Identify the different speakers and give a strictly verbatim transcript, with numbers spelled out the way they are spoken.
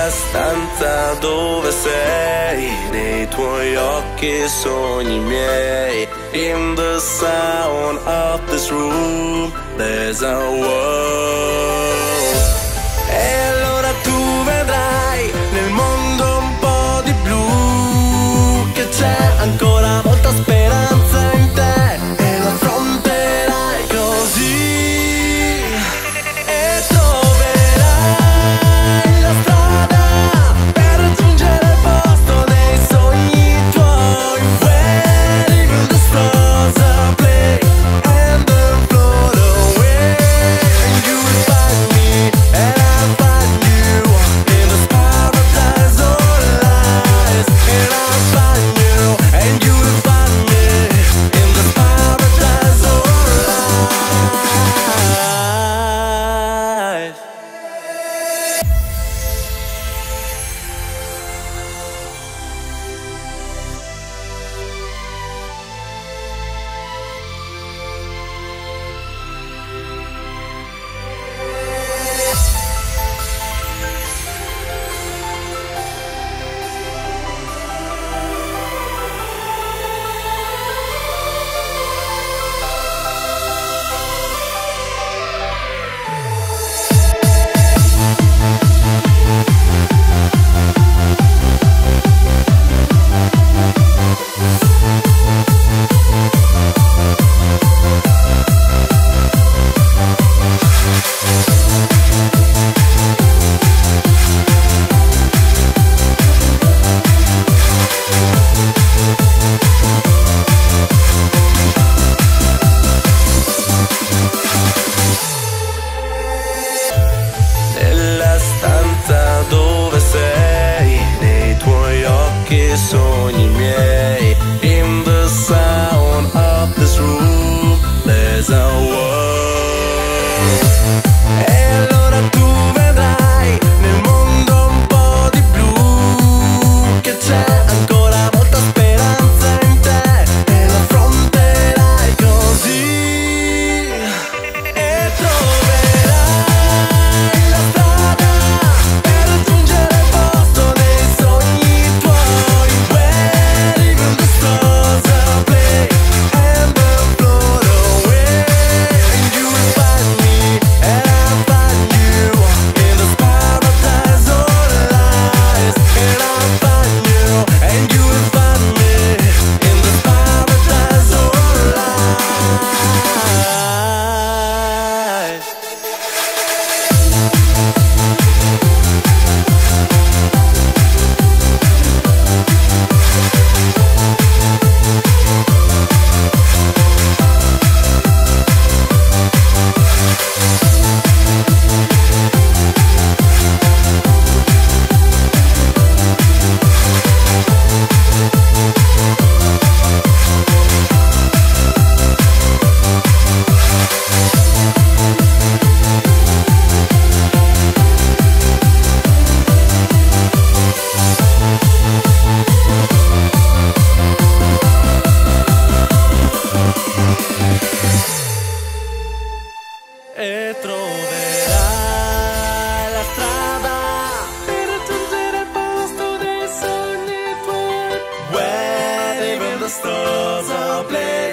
Speaker 1: nella stanza dove sei, nei tuoi occhi sogni miei. In the sound of this room there's a world. E allora tu vedrai nel mondo un po' di blu, che c'è ancora molta speranza in te e lo affronterai così. E troverai la strada per raggiungere il posto dei sogni tuoi. Where even the stars are play and then float away. And you will find me and I'll find you in this paradise of lies. And I'll find you and you will find me in this paradise of lies. Nella stanza dove sei, nei tuoi occhi sogni miei. In the sound of this room there's a world. E allora tu vedrai nel mondo un po' di blu, che c'è ancora molta speranza in te e lo affronterai così. E troverai la strada per raggiungere il posto dei sogni tuoi. Where even the stars are play and then float away. And you will find me and I'll find you in this paradise of lies. And I'll find you and you will find me in this paradise of lies. E troverai la strada per raggiungere il posto dei sogni tuoi. Where even the stars are playing.